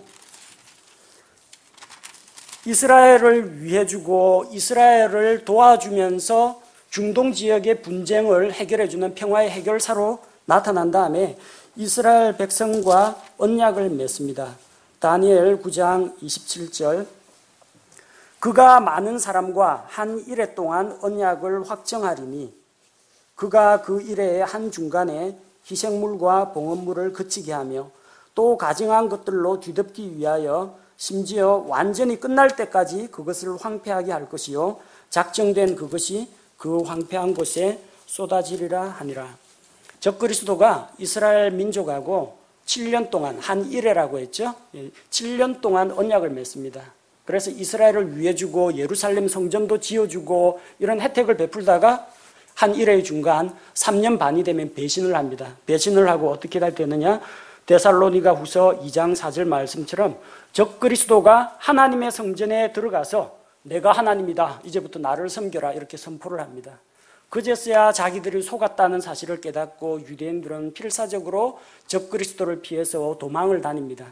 이스라엘을 위해주고 이스라엘을 도와주면서 중동 지역의 분쟁을 해결해주는 평화의 해결사로 나타난 다음에 이스라엘 백성과 언약을 맺습니다. 다니엘 구 장 이십칠 절, 그가 많은 사람과 한 일해 동안 언약을 확정하리니 그가 그 일해의 한 중간에 희생물과 봉헌물을 그치게 하며 또 가증한 것들로 뒤덮기 위하여 심지어 완전히 끝날 때까지 그것을 황폐하게 할 것이요 작정된 그것이 그 황폐한 곳에 쏟아지리라 하니라. 적그리스도가 이스라엘 민족하고 칠 년 동안 한 일해라고 했죠. 칠 년 동안 언약을 맺습니다. 그래서 이스라엘을 위해주고 예루살렘 성전도 지어주고 이런 혜택을 베풀다가 한 일해의 중간 삼 년 반이 되면 배신을 합니다. 배신을 하고 어떻게 되느냐? 데살로니가 후서 이 장 사 절 말씀처럼 적그리스도가 하나님의 성전에 들어가서 내가 하나님이다, 이제부터 나를 섬겨라, 이렇게 선포를 합니다. 그제서야 자기들이 속았다는 사실을 깨닫고 유대인들은 필사적으로 적그리스도를 피해서 도망을 다닙니다.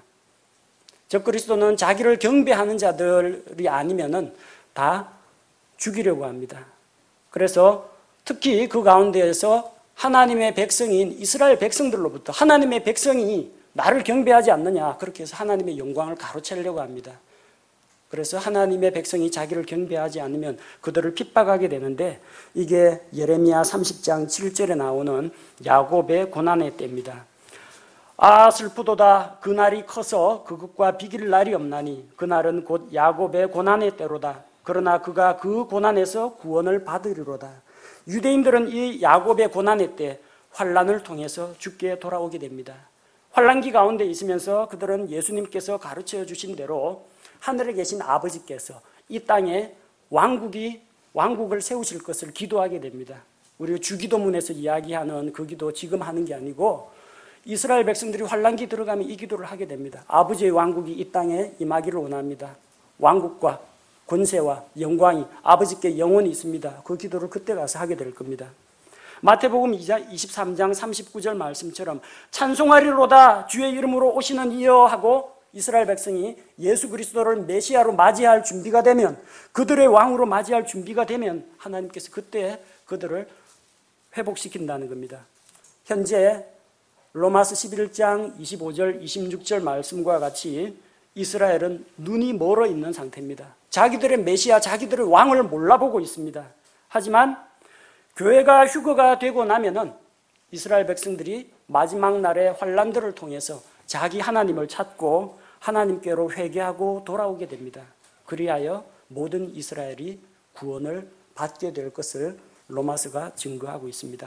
적그리스도는 자기를 경배하는 자들이 아니면은 다 죽이려고 합니다. 그래서 특히 그 가운데에서 하나님의 백성인 이스라엘 백성들로부터 하나님의 백성이 나를 경배하지 않느냐, 그렇게 해서 하나님의 영광을 가로채려고 합니다. 그래서 하나님의 백성이 자기를 경배하지 않으면 그들을 핍박하게 되는데, 이게 예레미야 삼십 장 칠 절에 나오는 야곱의 고난의 때입니다. 아 슬프도다, 그날이 커서 그것과 비길 날이 없나니 그날은 곧 야곱의 고난의 때로다. 그러나 그가 그 고난에서 구원을 받으리로다. 유대인들은 이 야곱의 고난의 때 환난을 통해서 죽게 돌아오게 됩니다. 환난기 가운데 있으면서 그들은 예수님께서 가르쳐 주신 대로 하늘에 계신 아버지께서 이 땅에 왕국이 왕국을 세우실 것을 기도하게 됩니다. 우리가 주기도문에서 이야기하는 그 기도 지금 하는 게 아니고 이스라엘 백성들이 환난기 들어가면 이 기도를 하게 됩니다. 아버지의 왕국이 이 땅에 임하기를 원합니다. 왕국과 권세와 영광이 아버지께 영원히 있습니다. 그 기도를 그때 가서 하게 될 겁니다. 마태복음 이십삼 장 삼십구 절 말씀처럼 찬송하리로다 주의 이름으로 오시는 이여 하고 이스라엘 백성이 예수 그리스도를 메시아로 맞이할 준비가 되면, 그들의 왕으로 맞이할 준비가 되면 하나님께서 그때 그들을 회복시킨다는 겁니다. 현재 로마서 십일 장 이십오 절 이십육 절 말씀과 같이 이스라엘은 눈이 멀어 있는 상태입니다. 자기들의 메시아, 자기들의 왕을 몰라보고 있습니다. 하지만 교회가 휴거가 되고 나면은 이스라엘 백성들이 마지막 날의 환난들을 통해서 자기 하나님을 찾고 하나님께로 회개하고 돌아오게 됩니다. 그리하여 모든 이스라엘이 구원을 받게 될 것을 로마서가 증거하고 있습니다.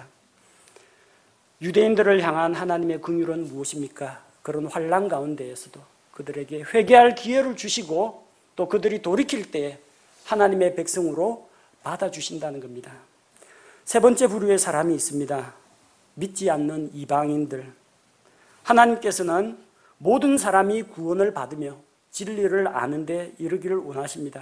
유대인들을 향한 하나님의 긍휼은 무엇입니까? 그런 환난 가운데에서도 그들에게 회개할 기회를 주시고 또 그들이 돌이킬 때에 하나님의 백성으로 받아주신다는 겁니다. 세 번째 부류의 사람이 있습니다. 믿지 않는 이방인들. 하나님께서는 모든 사람이 구원을 받으며 진리를 아는 데 이르기를 원하십니다.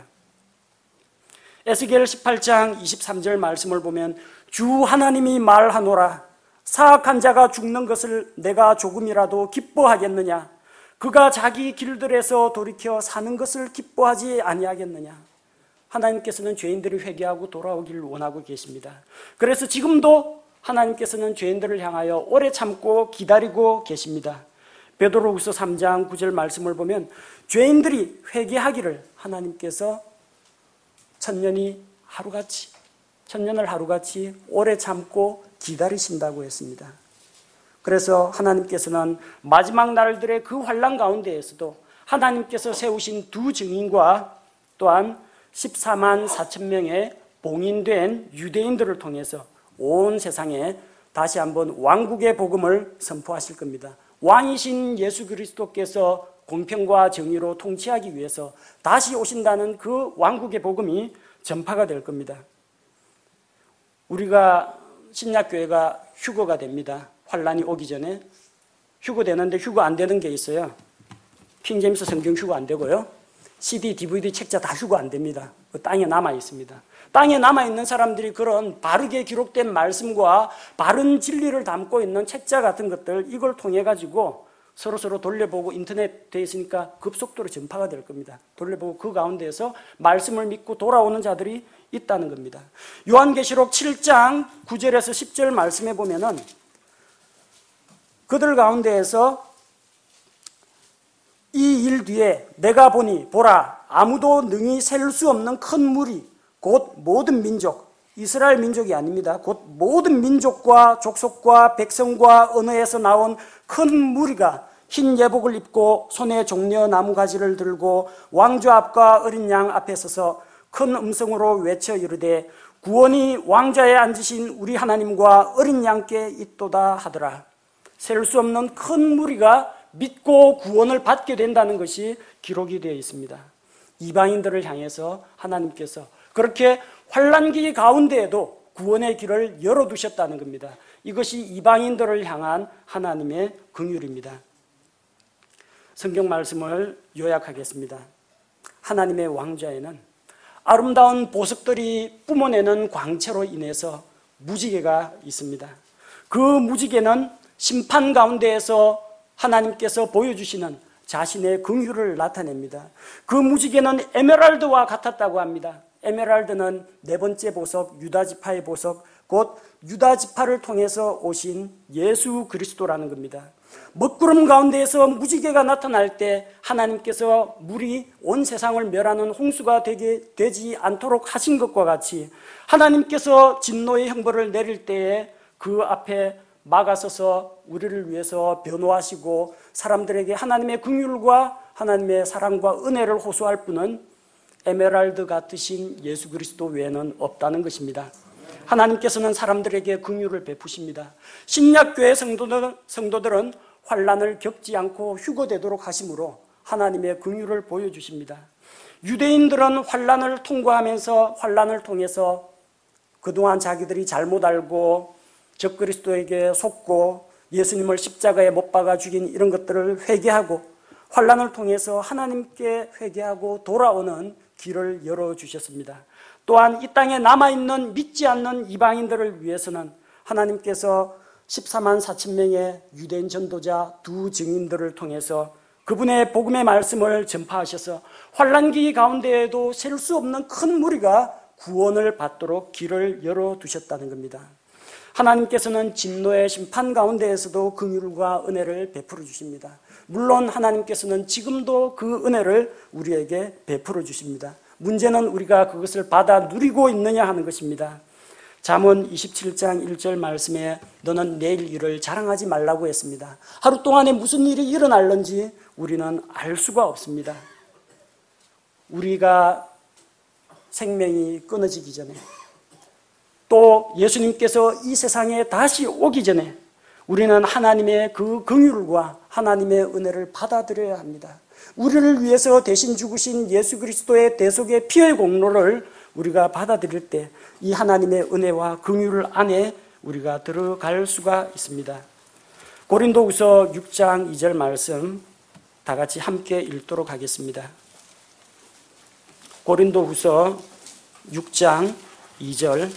에스겔 십팔 장 이십삼 절 말씀을 보면 주 하나님이 말하노라, 사악한 자가 죽는 것을 내가 조금이라도 기뻐하겠느냐? 그가 자기 길들에서 돌이켜 사는 것을 기뻐하지 아니하겠느냐? 하나님께서는 죄인들이 회개하고 돌아오기를 원하고 계십니다. 그래서 지금도 하나님께서는 죄인들을 향하여 오래 참고 기다리고 계십니다. 베드로후서 삼 장 구 절 말씀을 보면 죄인들이 회개하기를 하나님께서 천년이 하루같이 천년을 하루같이 오래 참고 기다리신다고 했습니다. 그래서 하나님께서는 마지막 날들의 그 환난 가운데에서도 하나님께서 세우신 두 증인과 또한 십사만 사천 명의 봉인된 유대인들을 통해서 온 세상에 다시 한번 왕국의 복음을 선포하실 겁니다. 왕이신 예수 그리스도께서 공평과 정의로 통치하기 위해서 다시 오신다는 그 왕국의 복음이 전파가 될 겁니다. 우리가 신약교회가 휴거가 됩니다. 환란이 오기 전에 휴거되는데 휴거 안 되는 게 있어요. 킹제임스 성경 휴거 안 되고요. 씨디, 디브이디, 책자 다 휴거 안 됩니다. 그 땅에 남아 있습니다. 땅에 남아있는 사람들이 그런 바르게 기록된 말씀과 바른 진리를 담고 있는 책자 같은 것들, 이걸 통해 가지고 서로서로 돌려보고 인터넷 돼 있으니까 급속도로 전파가 될 겁니다. 돌려보고 그 가운데에서 말씀을 믿고 돌아오는 자들이 있다는 겁니다. 요한계시록 칠 장 구 절에서 십 절 말씀해 보면은 그들 가운데에서 이 일 뒤에 내가 보니 보라 아무도 능히 셀 수 없는 큰 무리 곧 모든 민족, 이스라엘 민족이 아닙니다. 곧 모든 민족과 족속과 백성과 언어에서 나온 큰 무리가 흰 예복을 입고 손에 종려 나무가지를 들고 왕좌 앞과 어린 양 앞에 서서 큰 음성으로 외쳐 이르되 구원이 왕좌에 앉으신 우리 하나님과 어린 양께 있도다 하더라. 셀 수 없는 큰 무리가 믿고 구원을 받게 된다는 것이 기록이 되어 있습니다. 이방인들을 향해서 하나님께서 그렇게 환난기 가운데에도 구원의 길을 열어두셨다는 겁니다. 이것이 이방인들을 향한 하나님의 긍휼입니다. 성경 말씀을 요약하겠습니다. 하나님의 왕좌에는 아름다운 보석들이 뿜어내는 광채로 인해서 무지개가 있습니다. 그 무지개는 심판 가운데에서 하나님께서 보여주시는 자신의 긍휼을 나타냅니다. 그 무지개는 에메랄드와 같았다고 합니다. 에메랄드는 네 번째 보석, 유다지파의 보석, 곧 유다지파를 통해서 오신 예수 그리스도라는 겁니다. 먹구름 가운데에서 무지개가 나타날 때 하나님께서 물이 온 세상을 멸하는 홍수가 되게 되지 않도록 하신 것과 같이 하나님께서 진노의 형벌을 내릴 때에 그 앞에 막아서서 우리를 위해서 변호하시고 사람들에게 하나님의 긍휼과 하나님의 사랑과 은혜를 호소할 분은 에메랄드 같으신 예수 그리스도 외에는 없다는 것입니다. 하나님께서는 사람들에게 긍휼을 베푸십니다. 신약교회 성도들, 성도들은 환난을 겪지 않고 휴거되도록 하심으로 하나님의 긍휼을 보여주십니다. 유대인들은 환난을 통과하면서 환난을 통해서 그동안 자기들이 잘못 알고 적그리스도에게 속고 예수님을 십자가에 못 박아 죽인 이런 것들을 회개하고 환난을 통해서 하나님께 회개하고 돌아오는 길을 열어주셨습니다. 또한 이 땅에 남아있는 믿지 않는 이방인들을 위해서는 하나님께서 십사만 사천 명의 유대인 전도자 두 증인들을 통해서 그분의 복음의 말씀을 전파하셔서 환난기 가운데에도 셀 수 없는 큰 무리가 구원을 받도록 길을 열어두셨다는 겁니다. 하나님께서는 진노의 심판 가운데에서도 긍휼과 은혜를 베풀어 주십니다. 물론 하나님께서는 지금도 그 은혜를 우리에게 베풀어 주십니다. 문제는 우리가 그것을 받아 누리고 있느냐 하는 것입니다. 잠언 이십칠 장 일 절 말씀에 너는 내일 일을 자랑하지 말라고 했습니다. 하루 동안에 무슨 일이 일어날는지 우리는 알 수가 없습니다. 우리가 생명이 끊어지기 전에 또 예수님께서 이 세상에 다시 오기 전에 우리는 하나님의 그 긍휼과 하나님의 은혜를 받아들여야 합니다. 우리를 위해서 대신 죽으신 예수 그리스도의 대속의 피의 공로를 우리가 받아들일 때 이 하나님의 은혜와 긍휼 안에 우리가 들어갈 수가 있습니다. 고린도후서 육 장 이 절 말씀 다 같이 함께 읽도록 하겠습니다. 고린도후서 육 장 이 절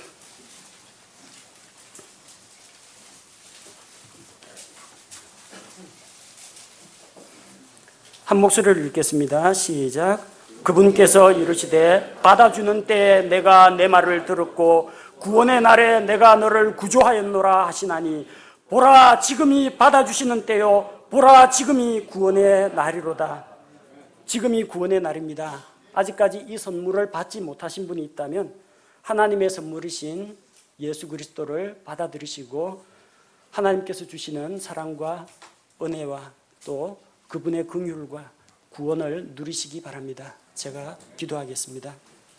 한 목소리를 읽겠습니다. 시작. 그분께서 이르시되 받아주는 때에 내가 내 말을 들었고 구원의 날에 내가 너를 구조하였노라 하시나니 보라 지금이 받아주시는 때요 보라 지금이 구원의 날이로다. 지금이 구원의 날입니다. 아직까지 이 선물을 받지 못하신 분이 있다면 하나님의 선물이신 예수 그리스도를 받아들이시고 하나님께서 주시는 사랑과 은혜와 또 그분의 긍휼과 구원을 누리시기 바랍니다. 제가 기도하겠습니다.